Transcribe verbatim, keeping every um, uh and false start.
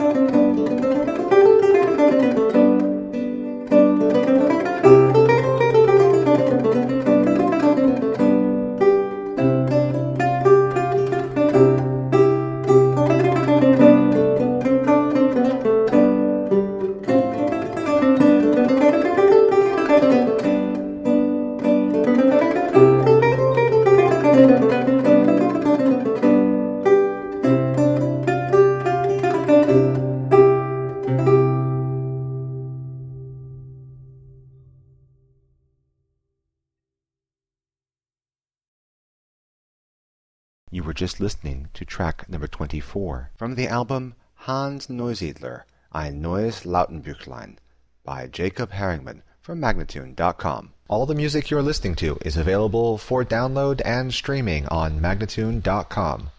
You were just listening to track number twenty-four from the album Hans Neusiedler, Ein neues Lautenbüchlein by Jacob Herringman from Magnatune dot com. All the music you're listening to is available for download and streaming on Magnatune dot com.